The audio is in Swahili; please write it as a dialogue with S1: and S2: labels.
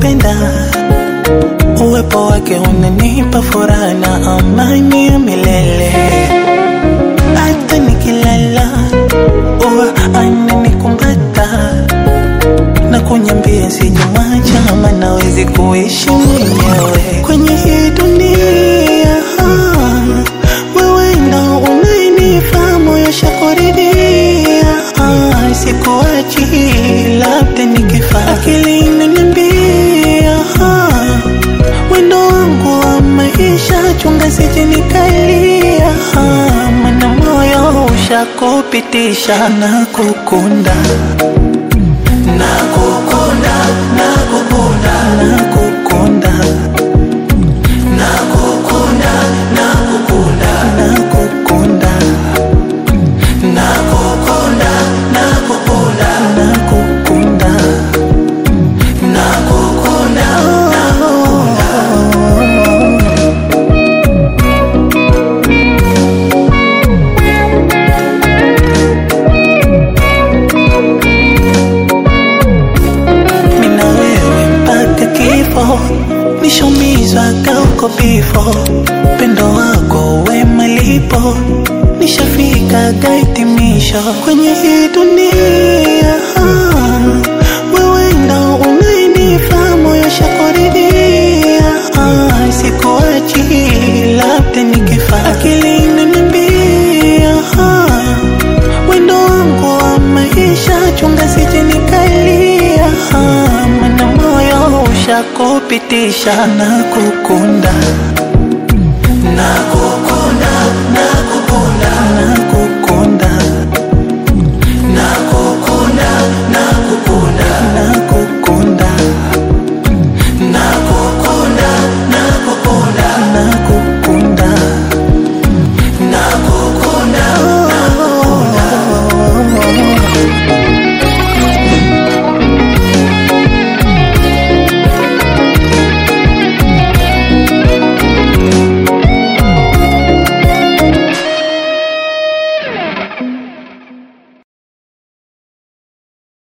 S1: nakupenda. Uwepo wake unanipa furaha na amani ya milele. Hata nikilala huwa ananikumbata na kuniambia sijamwacha, maana hawezi kuishi mwenyewe kwenye hii dunia. Wewe ndo unayenifaa, moyo shakuridhia. Sikuachi labda nikifa, akili inaniambia wendo wangu wa maisha, chunga sije nikalia, maana moyo ushakupitisha. Nakukunda, nakukunda, nakukunda, nakukunda, nakukunda, nakukunda, nakukunda, nakukunda, nakukunda, nakukunda, nakukunda, mina wewe mpaka kifo, nishumizwa kauko bifo, pendo wako we malipo, nishafika gaitimisho kwenye hii dunia. Wewe ndo unayenifaa, moyo shakuridhia. Sikuachi labda nikifa, akili inaniambia wendo wangu wa maisha, chunga sije nikalia, maana moyo ushakupitisha. Nakukunda, nakukunda, nakukunda.